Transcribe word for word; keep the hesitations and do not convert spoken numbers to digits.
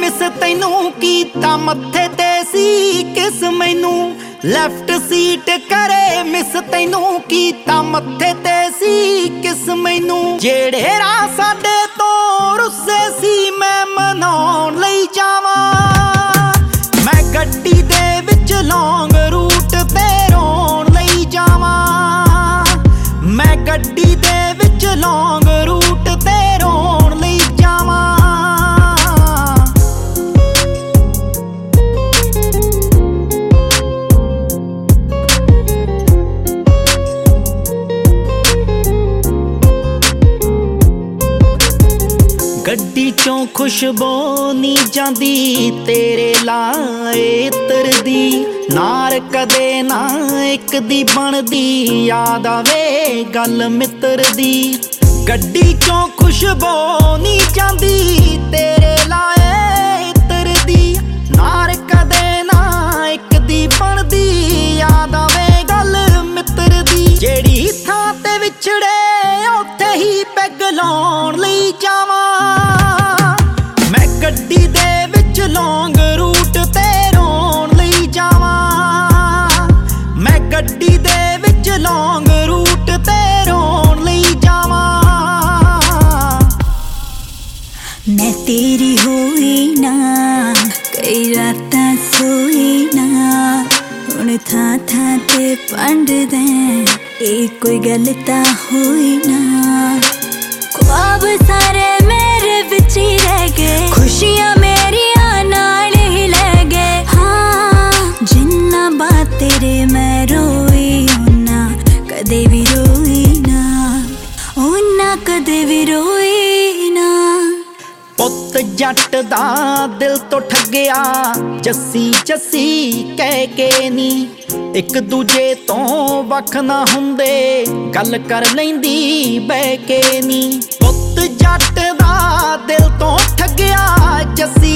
miss तैनू कीता मत्थे ते सी किस मैनू लैफ्ट सीट करे मिस तैनू कीता मत्थे ते सी किस मैनू जेड़े राह साडे तो रुस्से सी मैं मनाउण लई जावां मैं गड्डी दे विच लौंग रूट ते रोण लई जावां मैं गड्डी दे विच लौंग रूट ते रोण लई जावां गड्डी चों खुशबू नी जांदी तेरे लाए तरदी नार कदे ना एक दी बनदी याद आवे गल मित्र दी गड्डी चों खुशबू नी जांदी तेरे लाए तरदी नार कदे ना एक दी बनदी याद आवे गल मित्र दी जेड़ी थां ते विछड़े उत्थे ही पैग लाउण लई जावां मैं गड्डी दे विच लौंग रूट ते रोण लई जावां मैं गड्डी दे विच लौंग रूट ते रोण लई जावां मैं तेरी होई ना कई रातां सोई ना हुण थां थां ते पंड दे ए कोई गल तां होई ना ख्वाब सारे मेरे विच ही रह गए खुशियां मेरियां नाल ही ले गए हाँ जिन्ना बात तेरे मैं रोई उन्ना कदे भी रोई ना उन्ना कदे भी रोई ना पुत जट दा दिल तो ठग्गिया जस्सी जस्सी कह के नी एक दूजे तो वख ना हुंदे गल कर लैंदी बह के नी पुत जट दा दिल तो ठग्गिया जस्सी